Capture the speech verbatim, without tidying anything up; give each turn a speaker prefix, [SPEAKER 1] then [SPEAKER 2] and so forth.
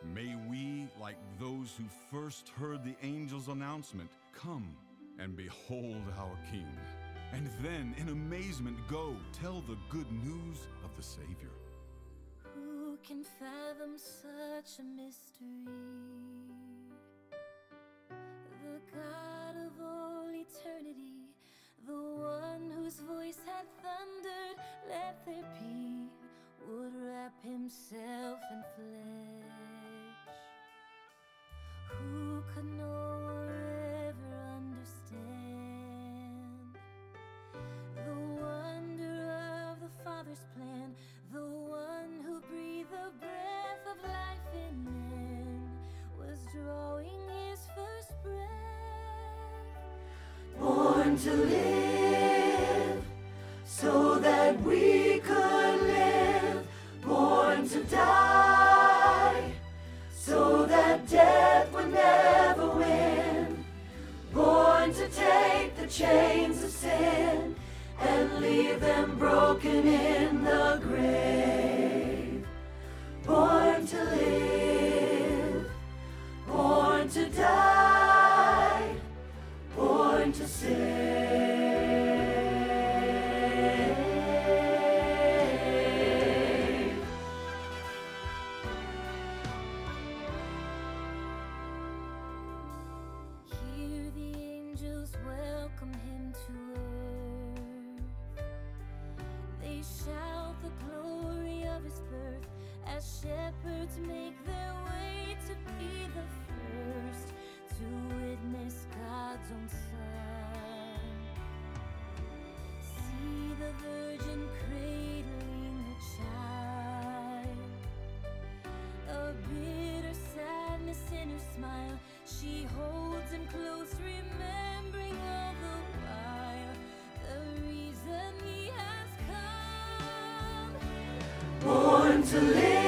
[SPEAKER 1] May we, like those who first heard the angel's announcement, come and behold our King, and then in amazement go tell the good news of the Savior.
[SPEAKER 2] Who can fathom such a mystery? The God of all eternity, the one whose voice had thundered, "Let there be," would wrap himself in flesh. Who could know or ever understand the wonder of the Father's plan, the one who breathed the breath of life in man, was drawing his first breath. Born to live, so that we could live. Born to die, so that death would never win. Born to take the chains of sin and leave them broken in the grave. Born to live, born to die, born to save. Hear the angels welcome him to earth. They shout the glory of his birth as shepherds make their way to be the first to witness God's own Son. See the Virgin cradling the child, a bitter sadness in her smile. She holds him close, remembering all the while the reason he has come. Born to live,